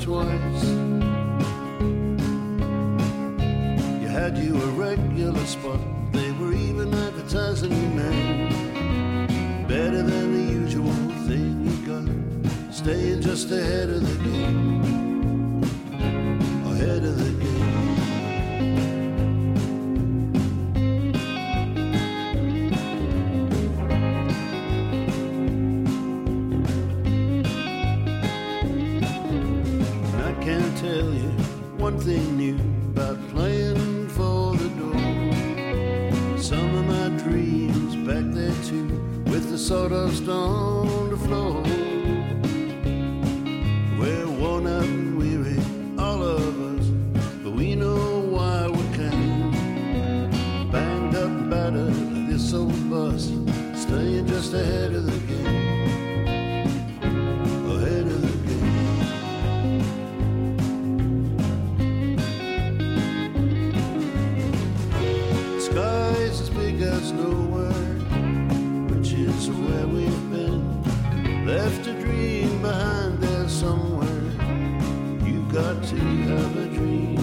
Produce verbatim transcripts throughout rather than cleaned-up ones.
twice. You had you a regular spot. They were even advertising your name. Better than the usual thing you got. Staying just ahead of the game. Ahead of the game. Tell you one thing new about playing for the door. Some of my dreams back there too, with the sawdust on the floor. We're worn out and weary, all of us, but we know why we came. Banged up and battered, this old bus, staying just ahead of the game. Ahead of the game. There's nowhere, which is where we've been. Left a dream behind there somewhere. You've got to have a dream.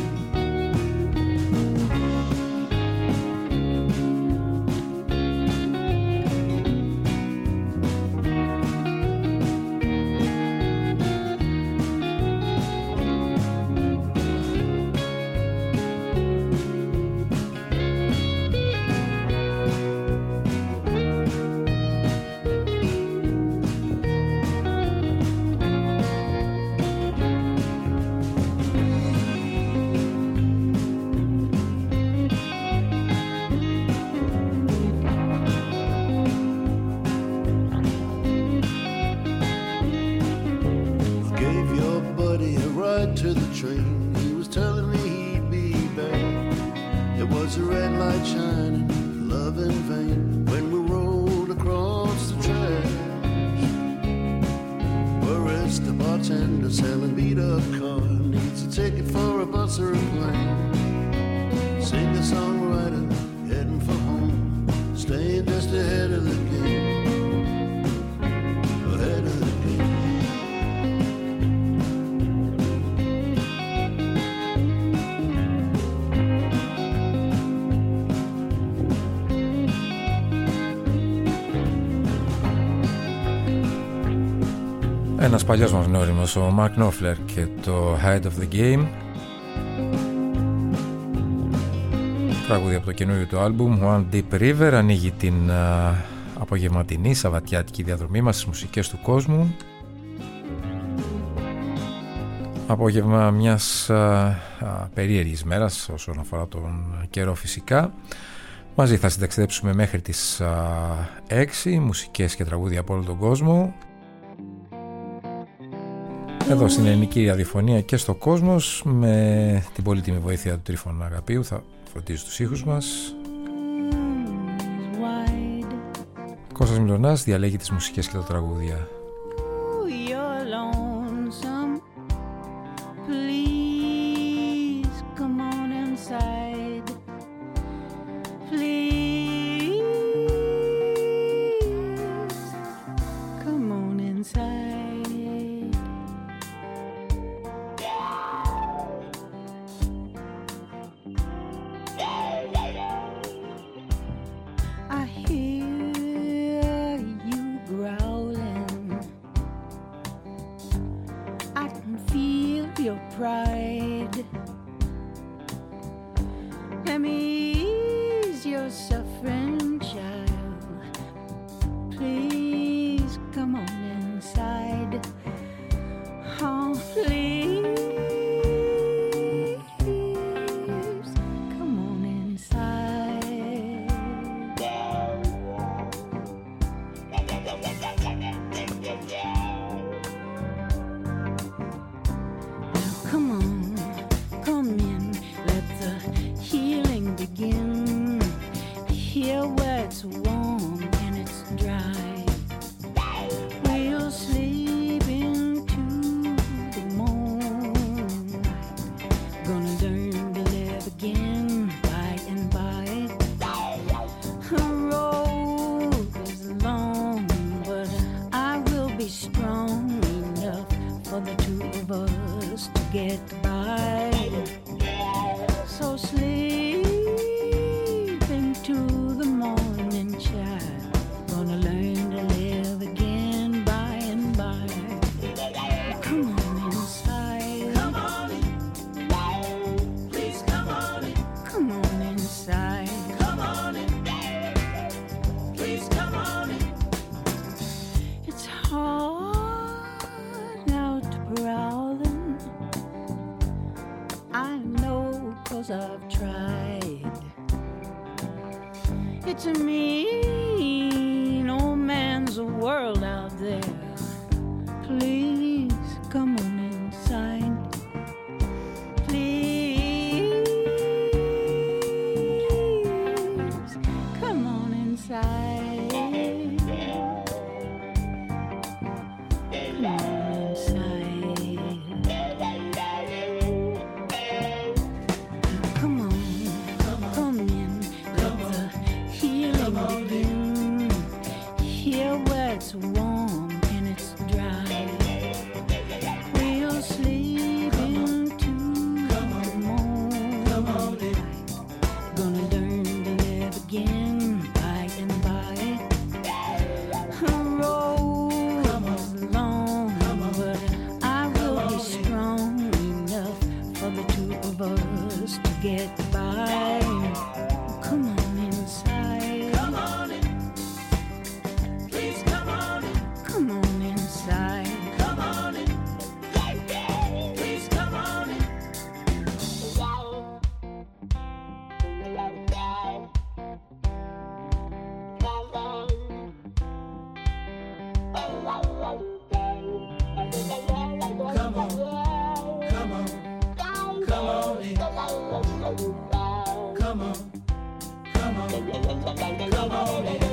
To the train, he was telling me he'd be back. It was a red light shining, love in vain, when we rolled across the track. Whereas the bartender selling beat up car needs a ticket for a bus or a plane. Singer-songwriter heading for home, staying just ahead of the game. Ahead of the game. Ένας παλιός μας γνώριμος, ο Mark Knopfler και το Head of the Game. Τραγούδι από το καινούριο του άλμπουμ One Deep River. Ανοίγει την α, απογευματινή σαββατιάτικη διαδρομή μας στις μουσικές του κόσμου. Απόγευμα μιας α, α, περίεργης μέρας όσον αφορά τον καιρό φυσικά. Μαζί θα συνταξιδέψουμε μέχρι τις α, έξι μουσικές και τραγούδια από όλο τον κόσμο. Εδώ στην ελληνική ραδιοφωνία και στο Κόσμος, με την πολύτιμη βοήθεια του Τρίφωνα Αγαπίου, θα φροντίζει τους ήχους μας. Κώστας Μιλωνάς διαλέγει τις μουσικές και τα τραγούδια. I hear you growling It's a mean old man's world out there. Please come on inside. Please come on inside. Come on inside. Come on, come in. Let the healing begin. Here where it's warm and it's dry. We'll sleep into the morning. Gonna learn to live again by and by. The road is long, but I will be strong enough for the two of us to get by. Come on inside. Come on in. Please come on in. Come on inside. Come on in. Please come on in. Come on, come on, come on in. Come on, come on, come on in.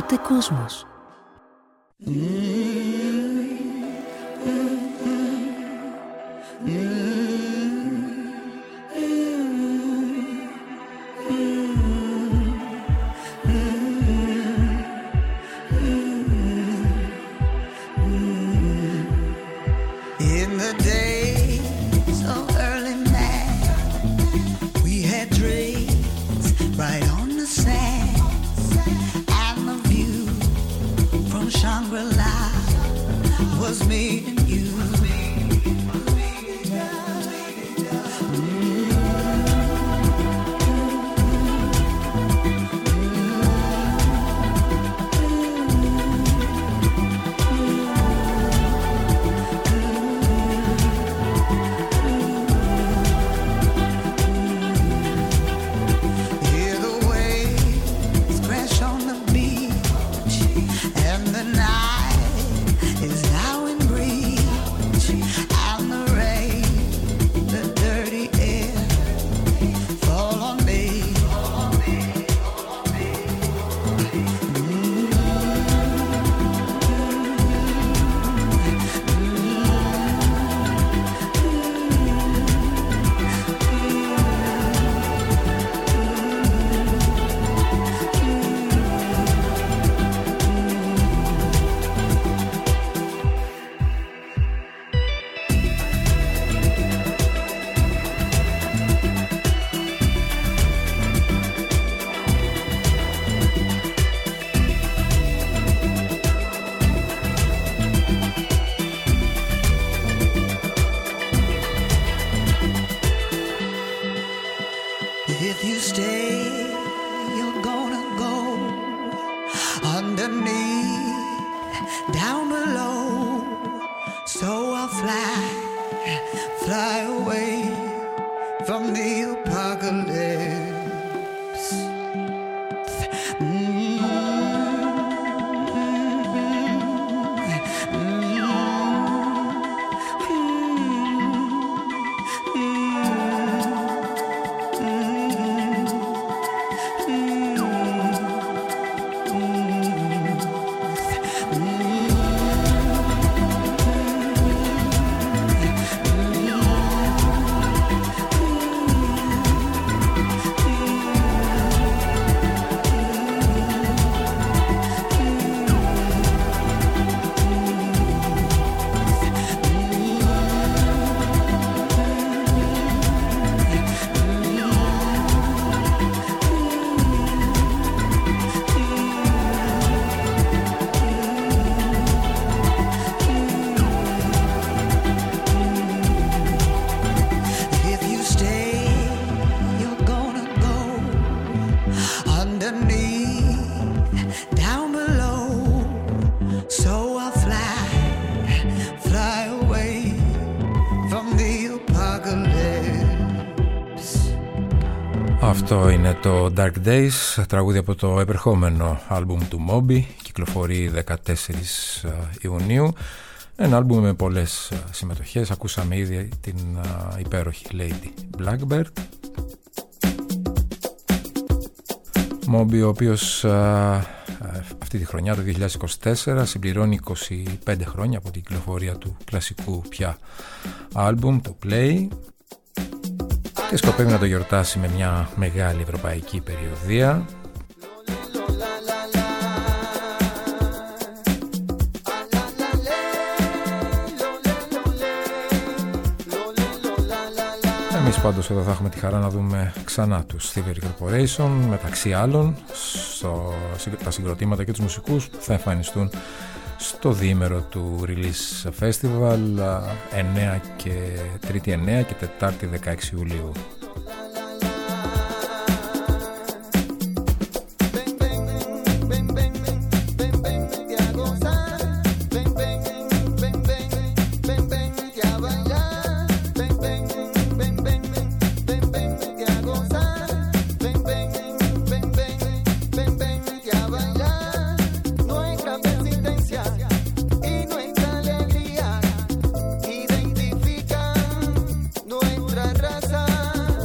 Ακούτε Κόσμος. Αυτό είναι το Dark Days, τραγούδι από το επερχόμενο άλμπουμ του Moby, κυκλοφορεί δεκατέσσερις Ιουνίου. Ένα άλμπουμ με πολλές συμμετοχές, ακούσαμε ήδη την υπέροχη Lady Blackbird. Moby, ο οποίος αυτή τη χρονιά, το δύο χιλιάδες είκοσι τέσσερα, συμπληρώνει είκοσι πέντε χρόνια από την κυκλοφορία του κλασικού πια άλμπουμ, το Play, και σκοπεύει να το γιορτάσει με μια μεγάλη ευρωπαϊκή περιοδεία. Εμείς πάντως εδώ θα έχουμε τη χαρά να δούμε ξανά τους Thievery Corporation, μεταξύ άλλων στο, τα συγκροτήματα και τους μουσικούς που θα εμφανιστούν στο διήμερο του Release Festival εννέα και Τρίτη εννέα και Τετάρτη δεκαέξι Ιουλίου. Raza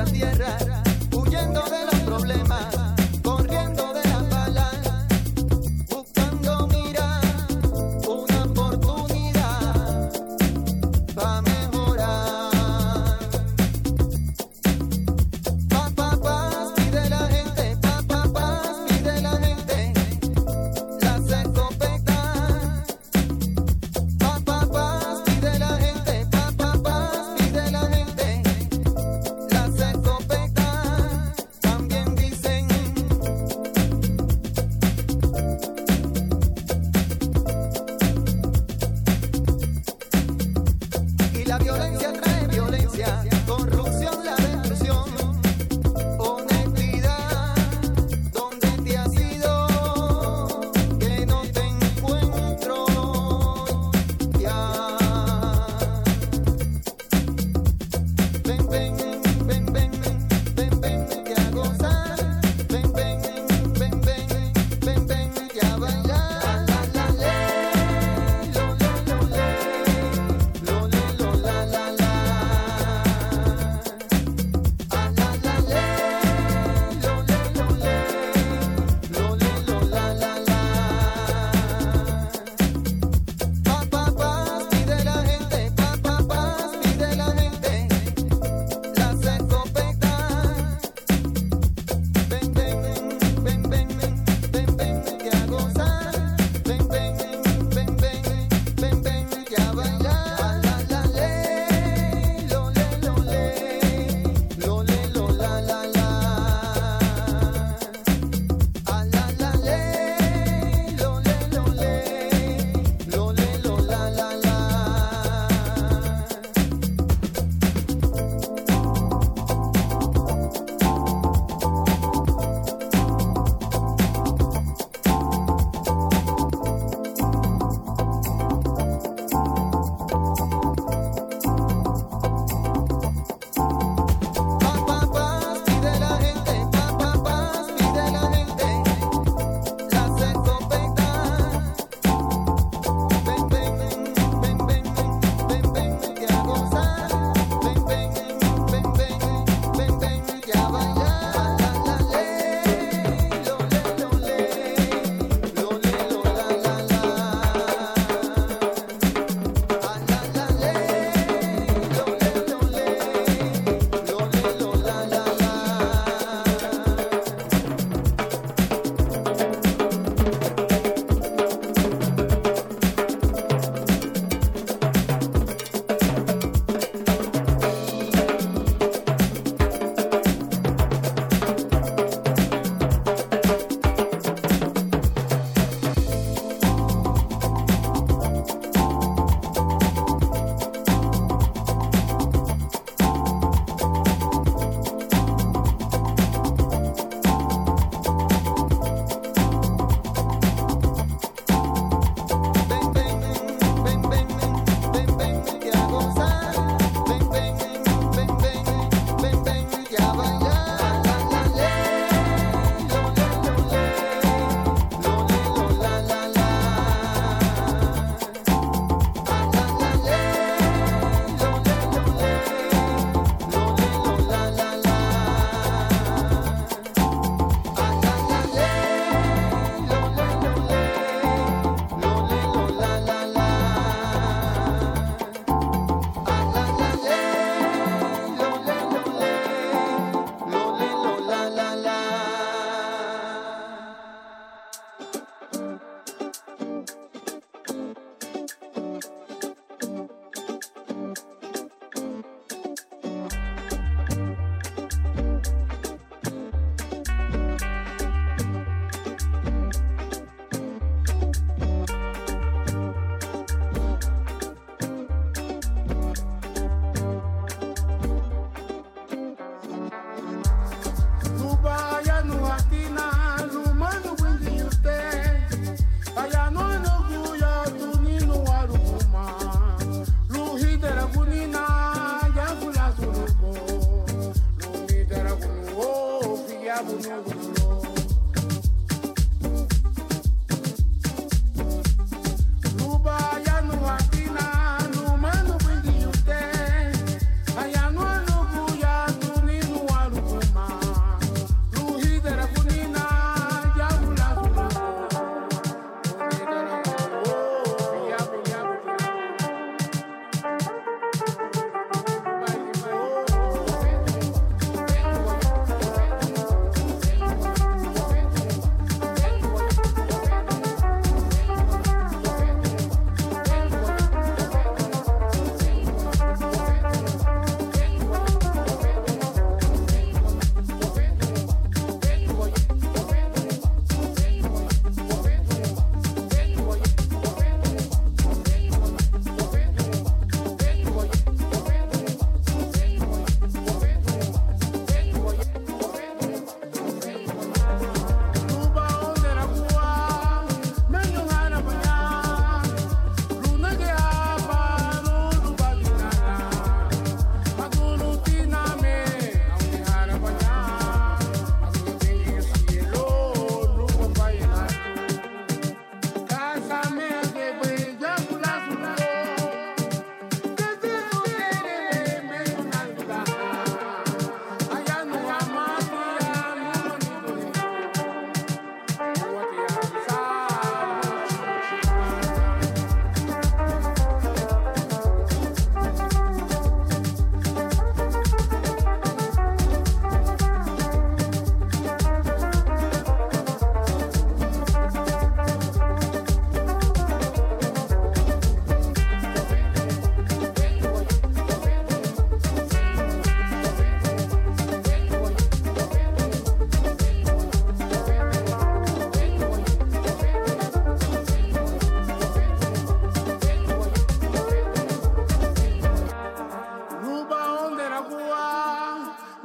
Ayano ano kuya tuninu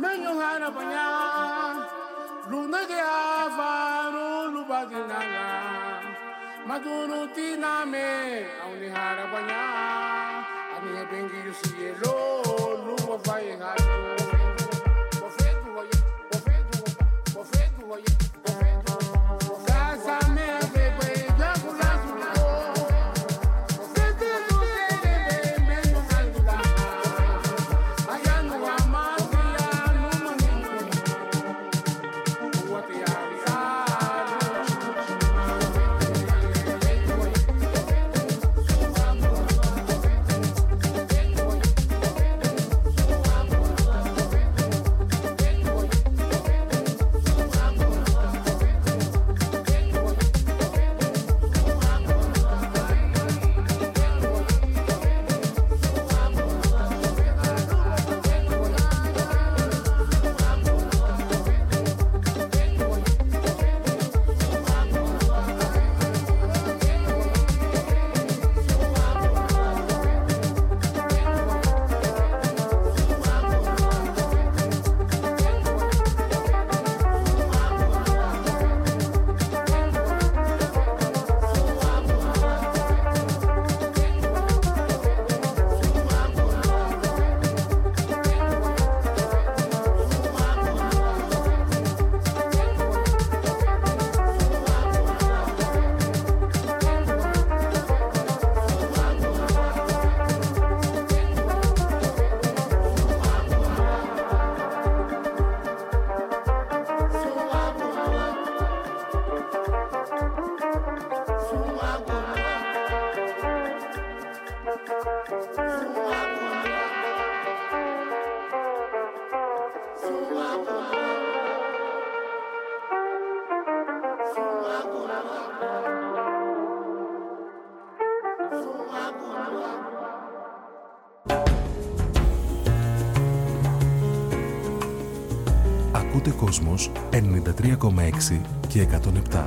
menyo hana banya luna de avaro lubaginanga maduro tiname auni hara banya ani bengi yusielo luwa vai hara ofedu wa ofedu ofedu wa ofedu casa me bebe ya kulazu Ακούτε Κόσμος ενενήντα τρία κόμμα έξι και εκατόν επτά.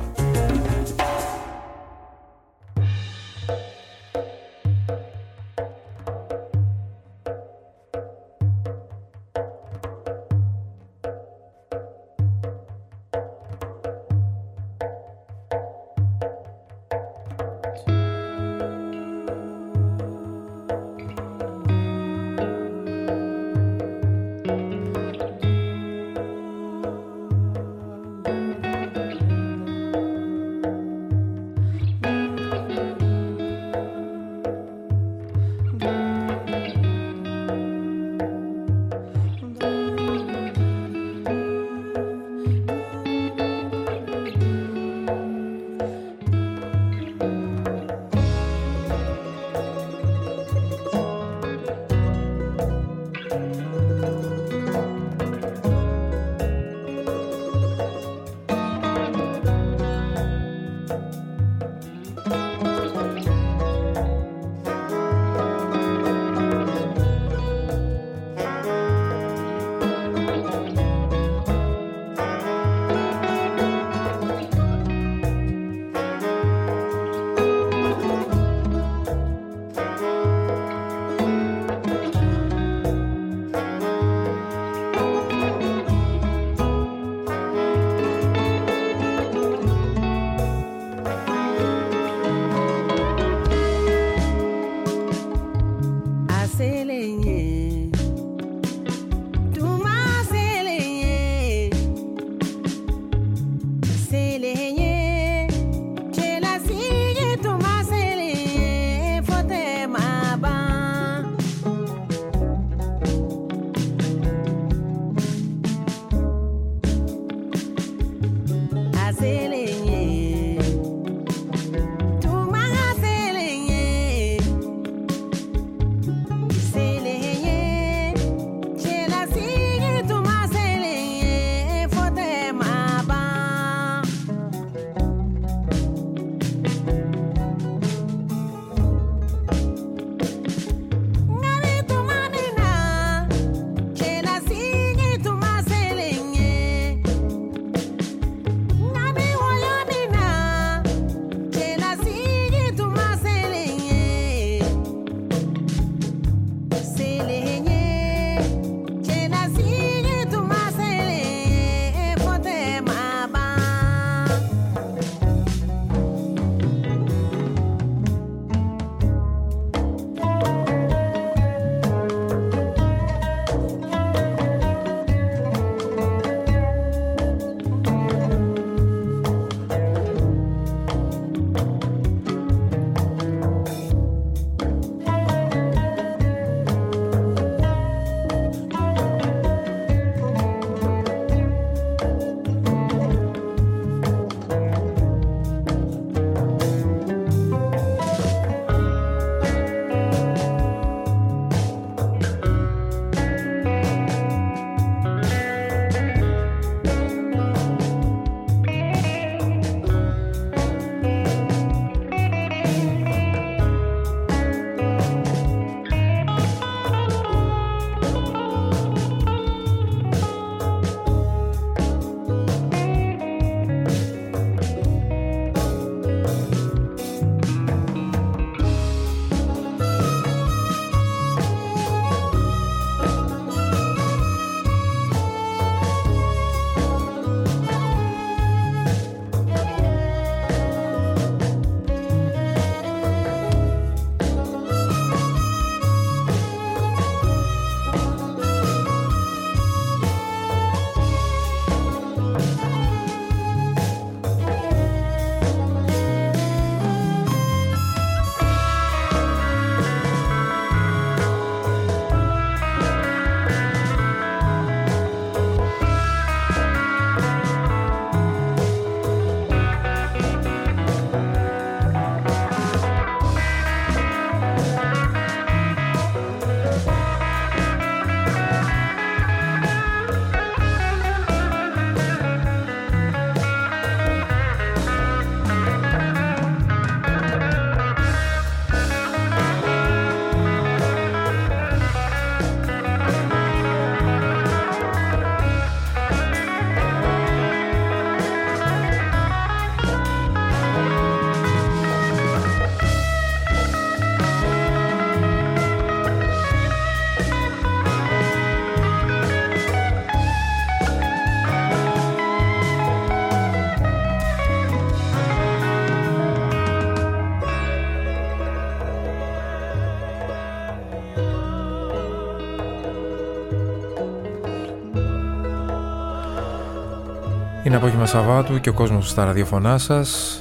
Είναι απόγευμα Σαββάτου και ο κόσμος στα ραδιοφωνά σας.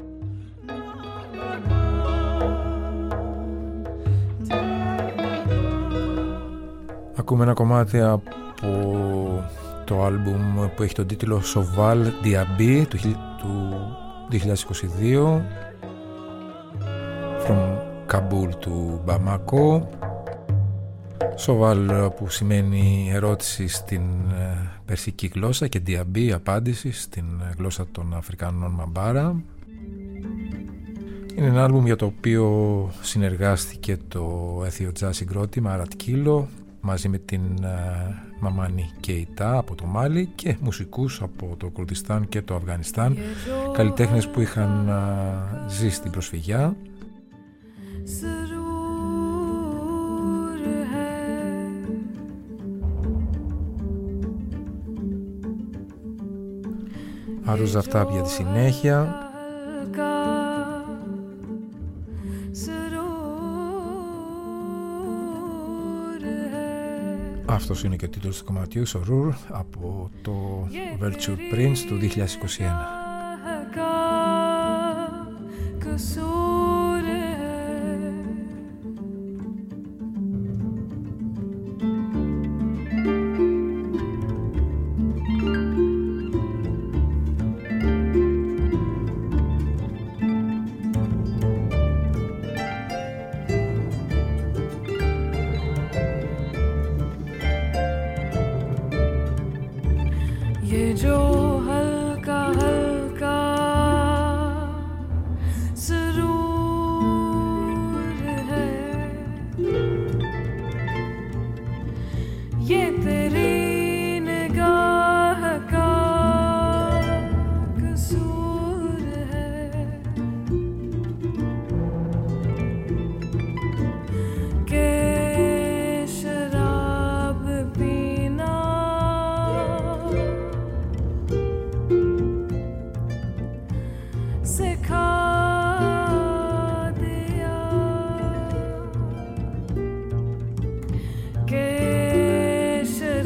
Ακούμε ένα κομμάτι από το άλμπουμ που έχει τον τίτλο Soval Diaby του δύο χιλιάδες είκοσι δύο, From Kabul to Bamako. Soval που σημαίνει ερώτηση στην περσική γλώσσα και Diaby απάντηση στην γλώσσα των Αφρικανών Μαμπάρα. Είναι ένα άλμπουμ για το οποίο συνεργάστηκε το έθιο τζάζ συγκρότημα Αρατκύλο μαζί με την Μαμάνι Κεϊτά από το Μάλι και μουσικούς από το Κουρδιστάν και το Αφγανιστάν, καλλιτέχνες που είχαν ζήσει στην προσφυγιά. Αρούζα αυτά για τη συνέχεια. Αυτός είναι και ο τίτλος του κομματιού, Σορούρ, από το Virtue Prince του δύο χιλιάδες είκοσι ένα. Shut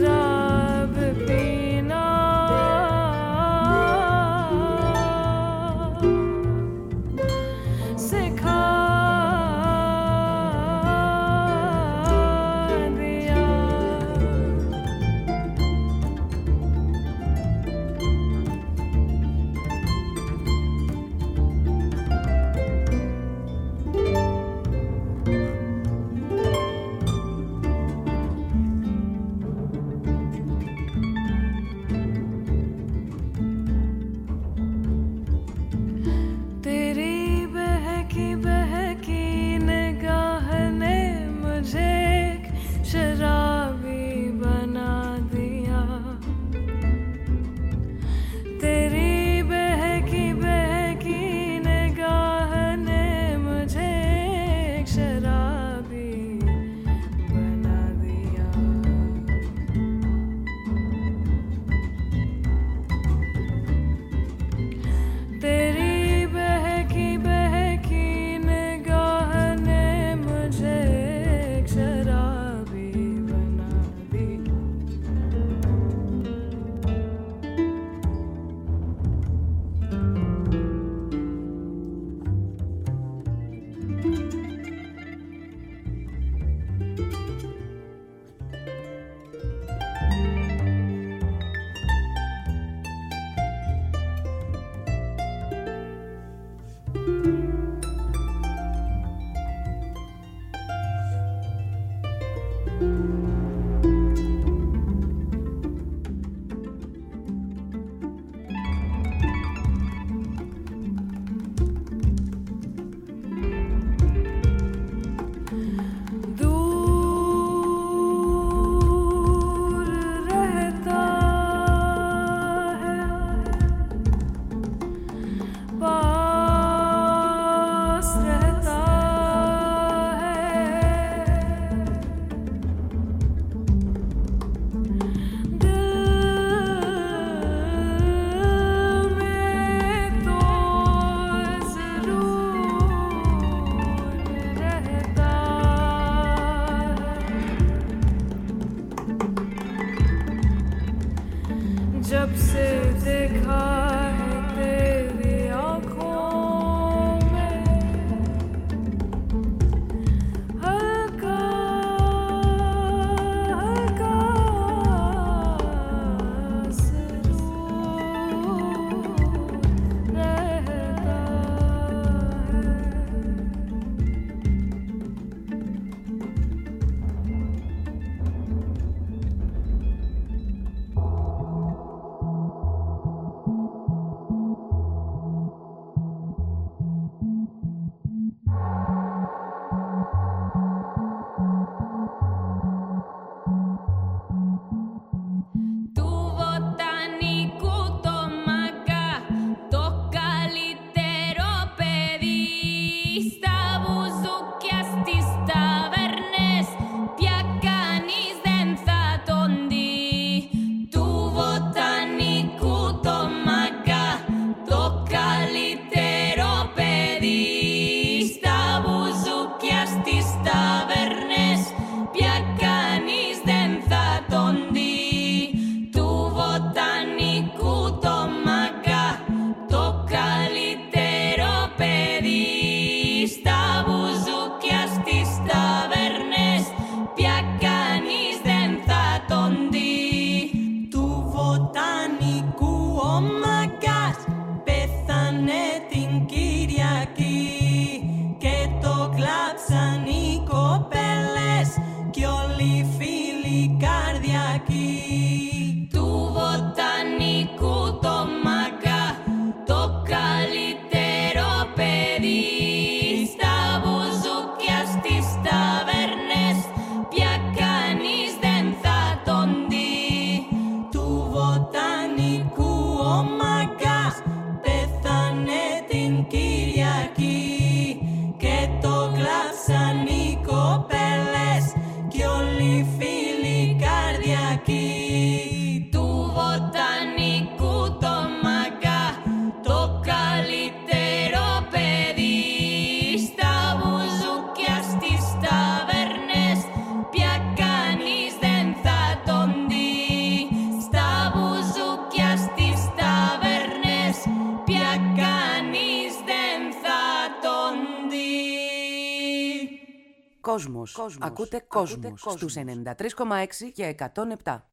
जब से देखा है तेरी आँखों में हल्का हल्का सुरूर रहता है। Κόσμος. Κόσμος. Ακούτε Κόσμος, Ακούτε στους ενενήντα τρία κόμμα έξι και εκατόν επτά.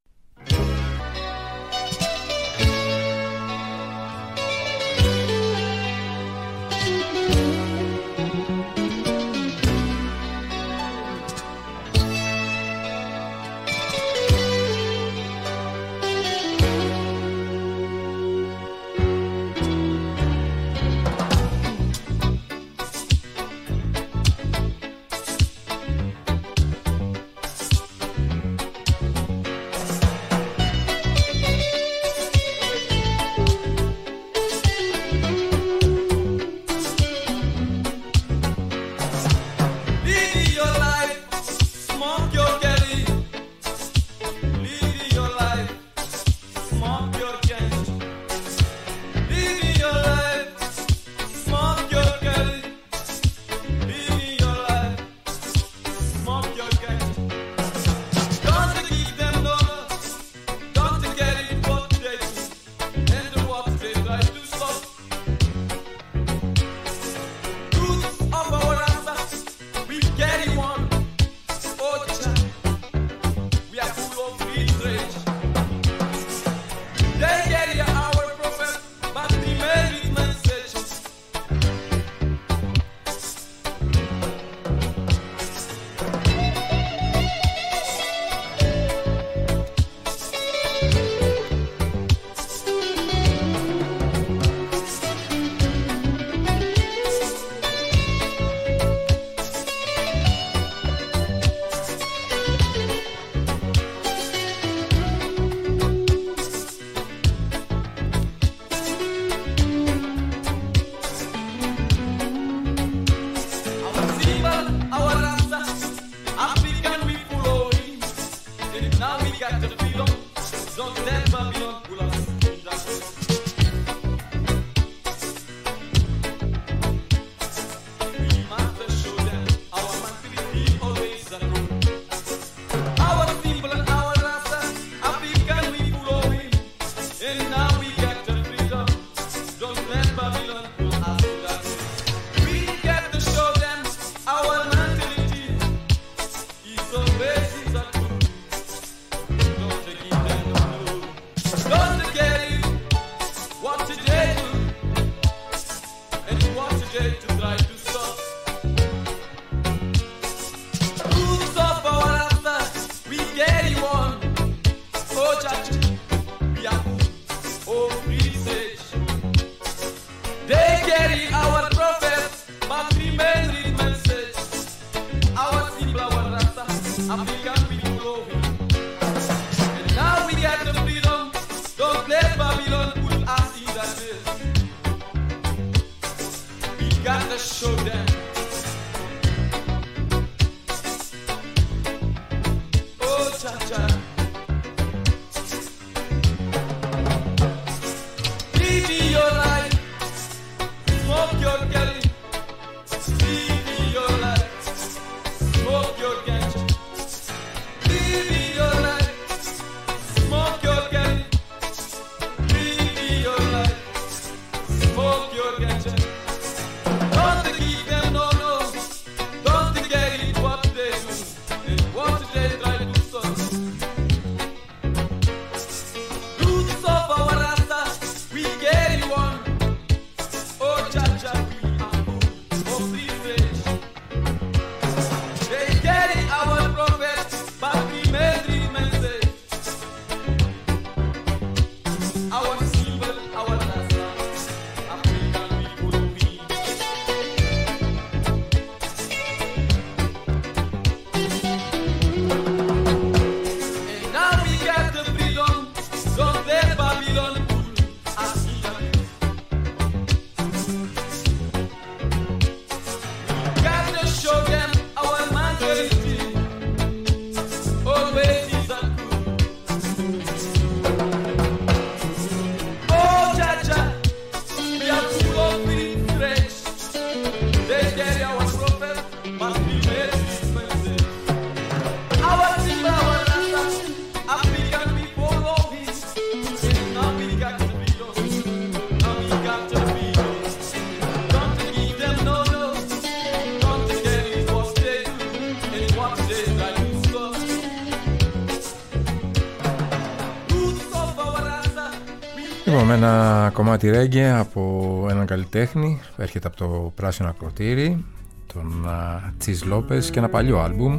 Με ένα κομμάτι ρέγγε από έναν καλλιτέχνη, έρχεται από το Πράσινο Ακροτήρι, τον Τσις Λόπες, και ένα παλιό άλμπουμ.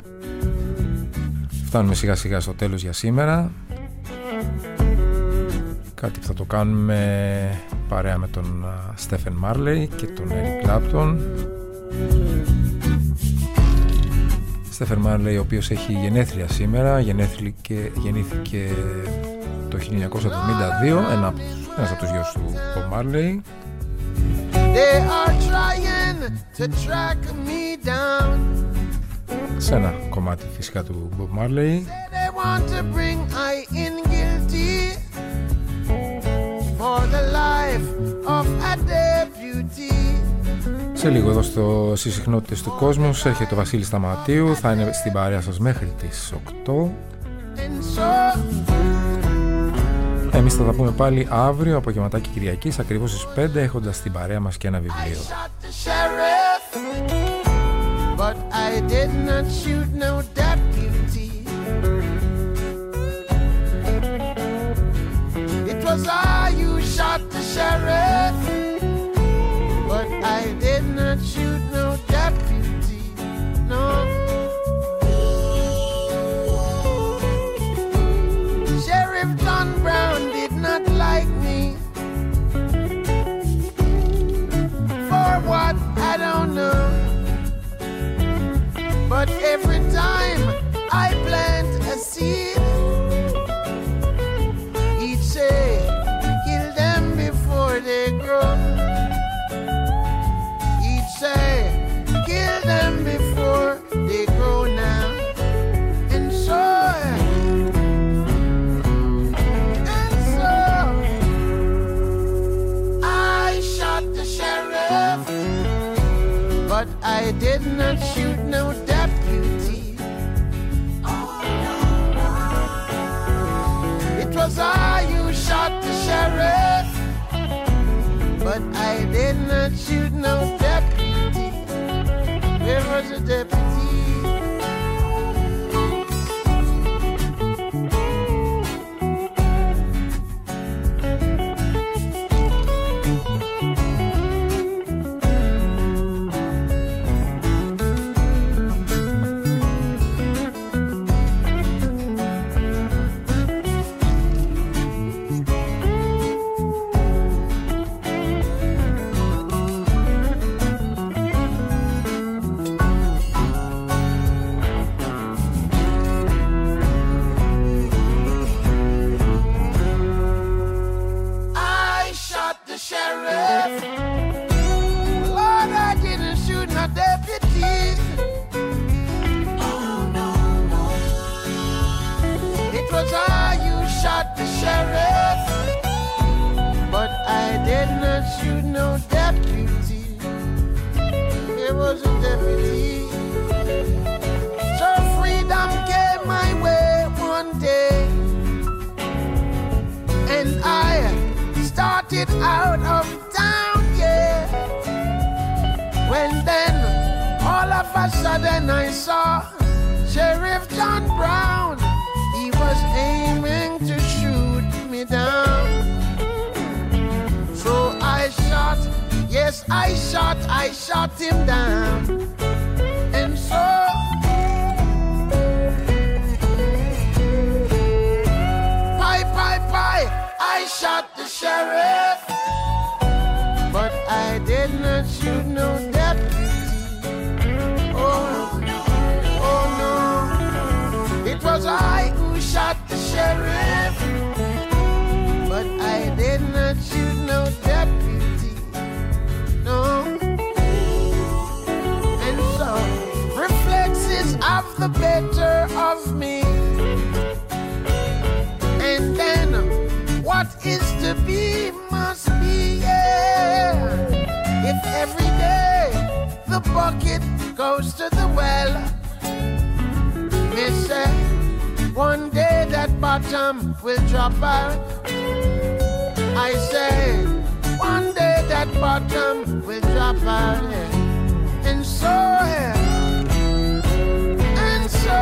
Φτάνουμε σιγά σιγά στο τέλος για σήμερα. Κάτι που θα το κάνουμε παρέα με τον Στέφεν Μάρλεϊ και τον Έρικ Κλάπτον. Στέφεν Μάρλεϊ, ο οποίος έχει γενέθλια σήμερα, γεννήθηκε, γεννήθηκε το χίλια εννιακόσια εβδομήντα δύο, ένα, ένας από τους γιος του Bob Marley. Σε ένα κομμάτι φυσικά του Bob Marley. Σε λίγο εδώ στο, στις συχνότητες του κόσμου έρχεται ο Βασίλης Σταματίου, θα είναι στην παρέα σας μέχρι τις οκτώ. Εμείς θα τα πούμε πάλι αύριο απογευματάκι Κυριακής ακριβώς στις πέντε, έχοντας στην παρέα μας και ένα βιβλίο. But I did not shoot no deputy. It was I who shot the sheriff. But I did not shoot no deputy. No. Sheriff John Brown did not like me. For what? I don't know. But every time I plant a seed, he'd say, kill them before they grow. He'd say, kill them before they grow now. And so, and so, I shot the sheriff, but I did not shoot no deputy. It was I who shot the sheriff, but I did not shoot no deputy. Where was the deputy? shot the sheriff, but I did not shoot no deputy. It was a deputy. So freedom came my way one day, and I started out of town, yeah. When then, all of a sudden I saw Sheriff John Brown. He was aiming to shoot me down. So I shot, yes I shot, I shot him down. And so pie, pie, pie, I shot the sheriff, but I did not shoot no deputy. Oh, oh no, it was I who shot the sheriff, but I did not shoot no deputy. No. And so reflexes of the better of me. And then what is to be must be, yeah. If every day the bucket goes to the well, me say one day that bottom will drop out. I say one day that bottom will drop out, yeah. And so, yeah. And so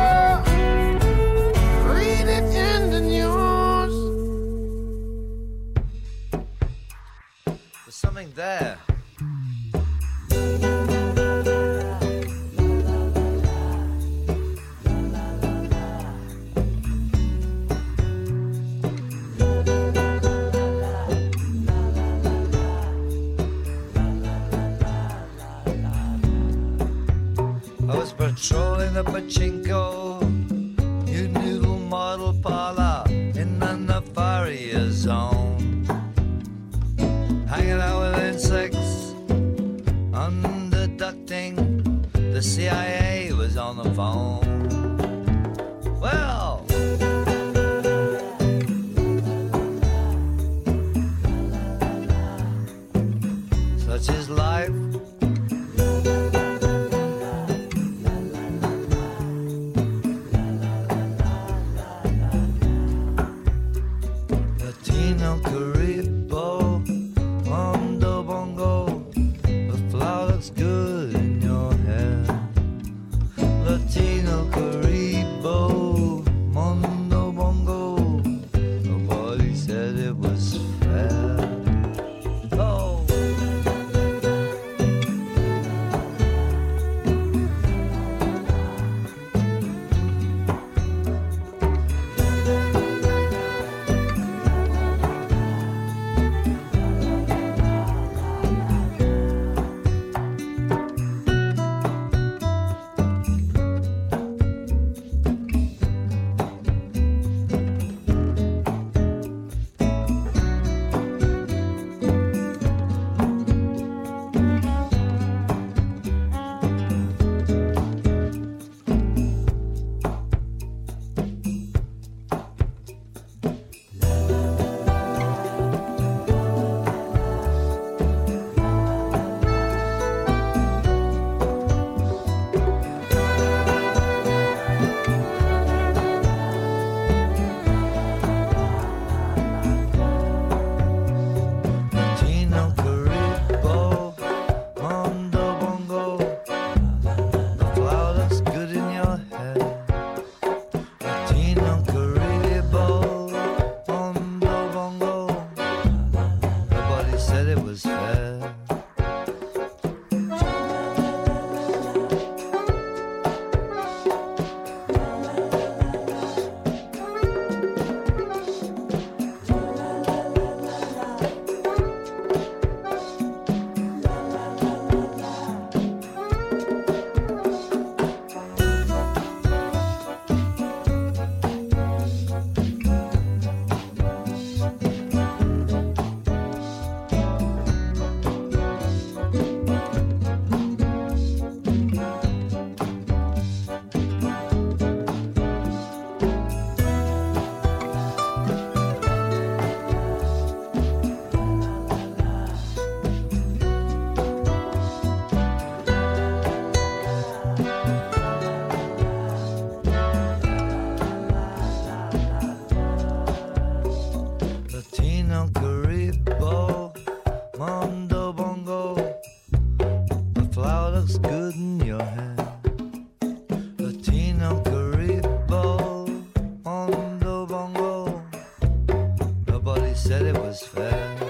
read it in the news. There's something there. I was patrolling the pachinko, new noodle model parlor in the Nefaria zone. Hanging out with insects, underducting. The C I A was on the phone. Well, such is life. Latino Caribo, Mondo Bongo, the flower looks good in your hair. Latino Caribo, Mondo Bongo, nobody said it was fair. Oh. said it was fair.